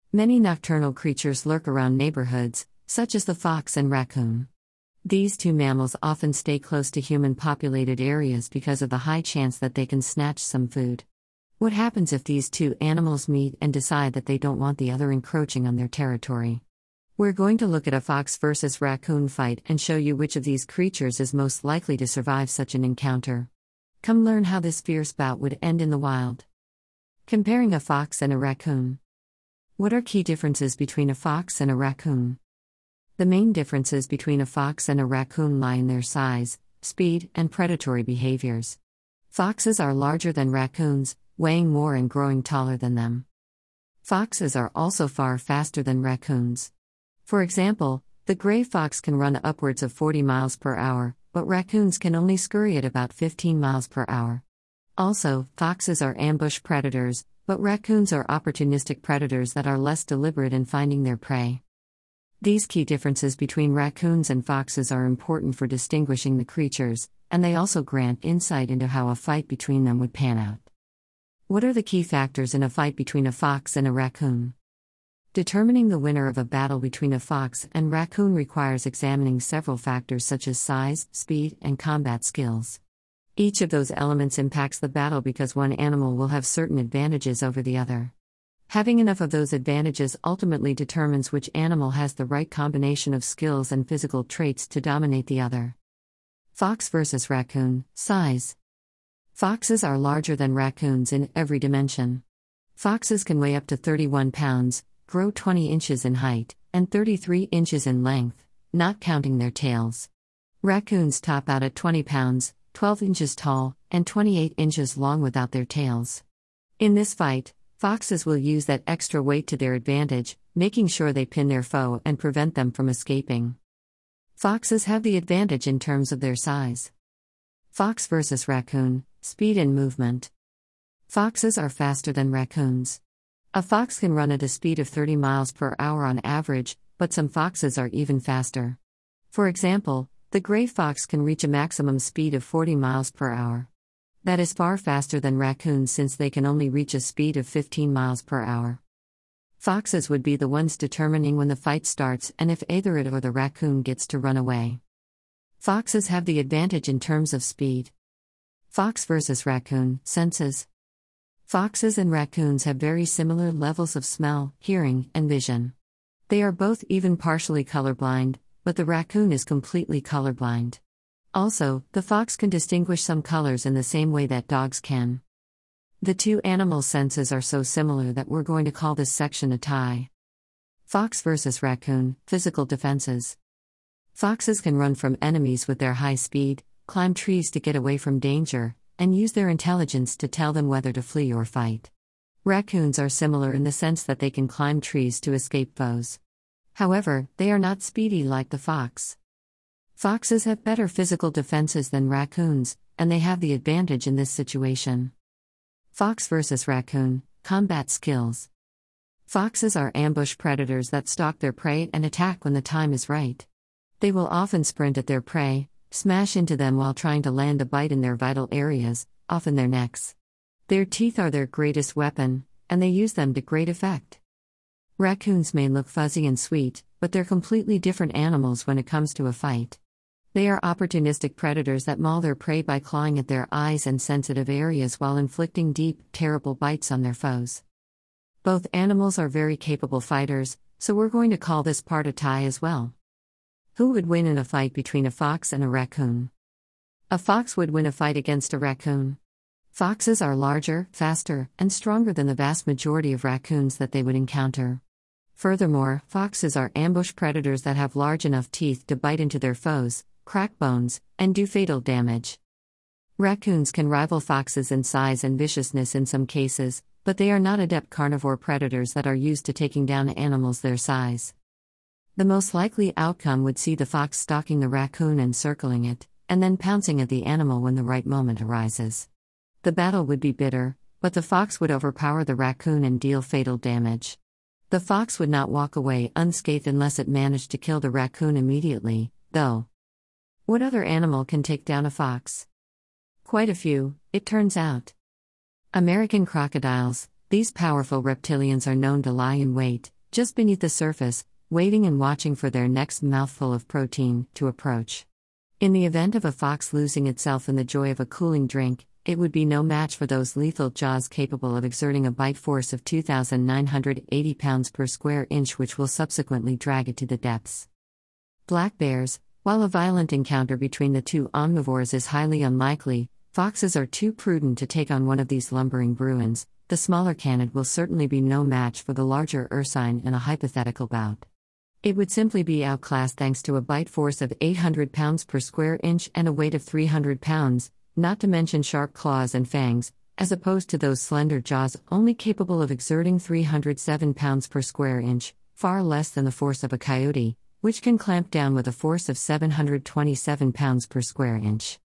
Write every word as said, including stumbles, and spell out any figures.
Many nocturnal creatures lurk around neighborhoods, such as the fox and raccoon. These two mammals often stay close to human-populated areas because of the high chance that they can snatch some food. What happens if these two animals meet and decide that they don't want the other encroaching on their territory? We're going to look at a fox versus raccoon fight and show you which of these creatures is most likely to survive such an encounter. Come learn how this fierce bout would end in the wild. Comparing a fox and a raccoon. What are key differences between a fox and a raccoon? The main differences between a fox and a raccoon lie in their size, speed, and predatory behaviors. Foxes are larger than raccoons, weighing more and growing taller than them. Foxes are also far faster than raccoons. For example, the gray fox can run upwards of forty miles per hour, but raccoons can only scurry at about fifteen miles per hour. Also, foxes are ambush predators, but raccoons are opportunistic predators that are less deliberate in finding their prey. These key differences between raccoons and foxes are important for distinguishing the creatures, and they also grant insight into how a fight between them would pan out. What are the key factors in a fight between a fox and a raccoon? Determining the winner of a battle between a fox and raccoon requires examining several factors such as size, speed, and combat skills. Each of those elements impacts the battle because one animal will have certain advantages over the other. Having enough of those advantages ultimately determines which animal has the right combination of skills and physical traits to dominate the other. Fox versus raccoon. Size. Foxes are larger than raccoons in every dimension. Foxes can weigh up to thirty-one pounds, grow twenty inches in height, and thirty-three inches in length, not counting their tails. Raccoons top out at twenty pounds, twelve inches tall, and twenty-eight inches long without their tails. In this fight, foxes will use that extra weight to their advantage, making sure they pin their foe and prevent them from escaping. Foxes have the advantage in terms of their size. Fox versus raccoon. Speed and movement. Foxes are faster than raccoons. A fox can run at a speed of thirty miles per hour on average, but some foxes are even faster. For example, the gray fox can reach a maximum speed of forty miles per hour. That is far faster than raccoons since they can only reach a speed of fifteen miles per hour. Foxes would be the ones determining when the fight starts and if either it or the raccoon gets to run away. Foxes have the advantage in terms of speed. Fox versus raccoon. Senses. Foxes and raccoons have very similar levels of smell, hearing, and vision. They are both even partially colorblind, but the raccoon is completely colorblind. Also, the fox can distinguish some colors in the same way that dogs can. The two animal senses are so similar that we're going to call this section a tie. Fox versus raccoon. Physical defenses. Foxes can run from enemies with their high speed, climb trees to get away from danger, and use their intelligence to tell them whether to flee or fight. Raccoons are similar in the sense that they can climb trees to escape foes. However, they are not speedy like the fox. Foxes have better physical defenses than raccoons, and they have the advantage in this situation. Fox versus raccoon. Combat skills. Foxes are ambush predators that stalk their prey and attack when the time is right. They will often sprint at their prey, smash into them while trying to land a bite in their vital areas, often their necks. Their teeth are their greatest weapon, and they use them to great effect. Raccoons may look fuzzy and sweet, but they're completely different animals when it comes to a fight. They are opportunistic predators that maul their prey by clawing at their eyes and sensitive areas while inflicting deep, terrible bites on their foes. Both animals are very capable fighters, so we're going to call this part a tie as well. Who would win in a fight between a fox and a raccoon? A fox would win a fight against a raccoon. Foxes are larger, faster, and stronger than the vast majority of raccoons that they would encounter. Furthermore, foxes are ambush predators that have large enough teeth to bite into their foes, crack bones, and do fatal damage. Raccoons can rival foxes in size and viciousness in some cases, but they are not adept carnivore predators that are used to taking down animals their size. The most likely outcome would see the fox stalking the raccoon and circling it, and then pouncing at the animal when the right moment arises. The battle would be bitter, but the fox would overpower the raccoon and deal fatal damage. The fox would not walk away unscathed unless it managed to kill the raccoon immediately, though. What other animal can take down a fox? Quite a few, it turns out. American crocodiles. These powerful reptilians are known to lie in wait, just beneath the surface, waiting and watching for their next mouthful of protein to approach. In the event of a fox losing itself in the joy of a cooling drink, it would be no match for those lethal jaws capable of exerting a bite force of two thousand nine hundred eighty pounds per square inch, which will subsequently drag it to the depths. Black bears. While a violent encounter between the two omnivores is highly unlikely, foxes are too prudent to take on one of these lumbering Bruins. The smaller canid will certainly be no match for the larger ursine in a hypothetical bout. It would simply be outclassed thanks to a bite force of eight hundred pounds per square inch and a weight of three hundred pounds, not to mention sharp claws and fangs, as opposed to those slender jaws only capable of exerting three hundred seven pounds per square inch, far less than the force of a coyote, which can clamp down with a force of seven hundred twenty-seven pounds per square inch.